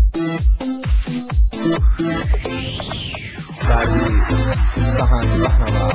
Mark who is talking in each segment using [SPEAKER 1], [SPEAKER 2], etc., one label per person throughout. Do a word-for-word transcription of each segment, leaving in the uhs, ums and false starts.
[SPEAKER 1] سعدی سهند رهنورد.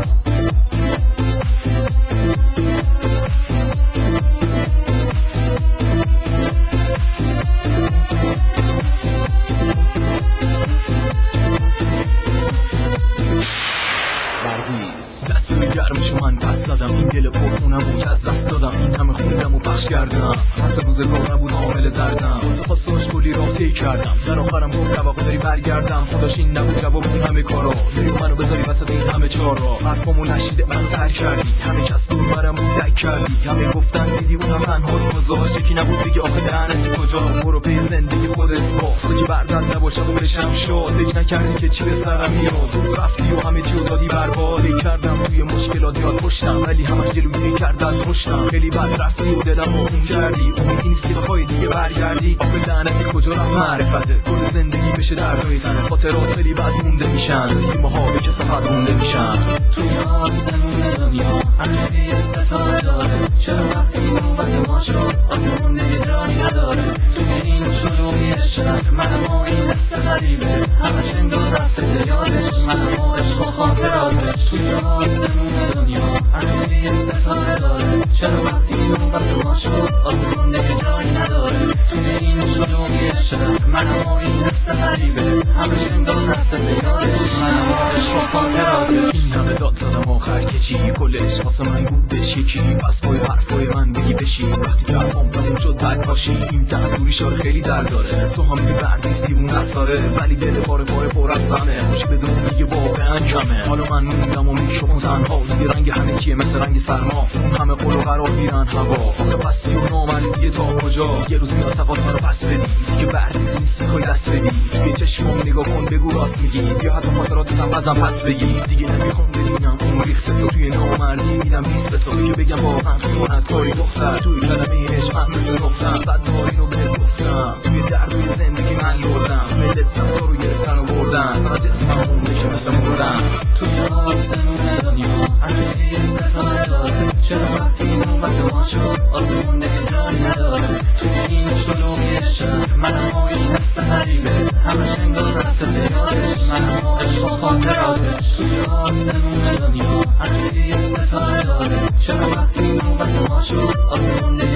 [SPEAKER 2] دستوی گرمش من پس زدم، این دل پرخونم بود از دست دادم، این همه خوندم و پخش کردم، حس روزگار نبود عامل دردم، واسه خواستاش کلی راه طی کردم، در آخرم گفت توقع داری برگردم، خداش این نبود جواب اون همه کارا، داری منو بذاری وسط این همه چارا، حرفامو نشیده منو ترک کردی، همه کس دور برم بود دک کردی، همه گفتن دیدی اونم تنها روزاش، یکی نبود بگی آخه لعنتی کجا، برو پی زندگی خودت باز، تو که بردت نباشه عمرشم شاد، فکر نکردی که چی به سرم میاد، رفتی و همه چیو دادی برباد، کردم توی مشکلات یاد پشتم، ولی همش جلوگیری کرد از رشدم، خیلی بد رفتی و دلم رو خون کردی، امیدی نیست که بخوای دیگه برگردی، آخه لعنتی کجا رفت معرفتت، کل زندگی بشه دردای تنه، خاطرات خیلی بد مونده میشن، تیم ها به کسافت مونده میشن،
[SPEAKER 3] توی آسمون دنیا همیشه یه ستاره داره، چرا وقتی نوبت ما شد آسمون دیگه جایی نداره، توی این شلوغی شهر منم و این حس غریبه، همش انگار رفته یادش منم و عشق و خاطراتش، توی آسمون دنیا همیشه یه ستاره داره، چرا وقتی نوبت ما شد آسمون دیگه جایی نداره، توی این شلوغی شهر منم و این حس غریبه، همش انگار رفته یادش منم و عشق و خاطراتش،
[SPEAKER 2] این همه داد زدم آخر که چی، کلش واسه من بودش یکی، پس پای حرفای من بگی بشی، وقتی که حرفام تموم شد بک باشی، این تحضوری شاره خیلی درد داره، تو هم میگی بردیست دیوون دستاره، ولی دل پاره پاره پر از غمه، خوش بدون دیگه واقعا کمه، حالا من موندم و میکروفون تنها، دیگه رنگ همه کیه مثل رنگ سرما، اون همه قول و قرار میرن هوا، آخه بستی و نامردیه تا کجا، یه روز میاد تقاط منو پس بدی، دیگه بردیست نیستی خواهی دست بدی، توی چشمام نگاه کن بگو راست میگی، یا حتی خاطراتتم ازم پس بگی، دیگه نمیخوام ببینم اون ریخته تو، توی نامردی میدم بیست به تو، که بگم واقعا خیانت کاری دختر، توی کلمه عشقم مثل نقطم، صد بار اینو بهت گفتم، توی درد و زندگی من لردم، ملت سمتا رو گرفتن و بردن، فقط اسمم مونده که مثل مردم،
[SPEAKER 3] توی آسمون دنیا همیشه یه ستاره داره، چرا وقتی نوبت ما شد آسمون دیگه جایی نداره، توی این شلوغی شهر منم و این حس غریبه، همش انگار رفته یادش منم و عشق و خاطراتش، توی آسمون دنیا همیشه یه ستاره داره، چرا وقتی نوبت ما شد آسمون دیگه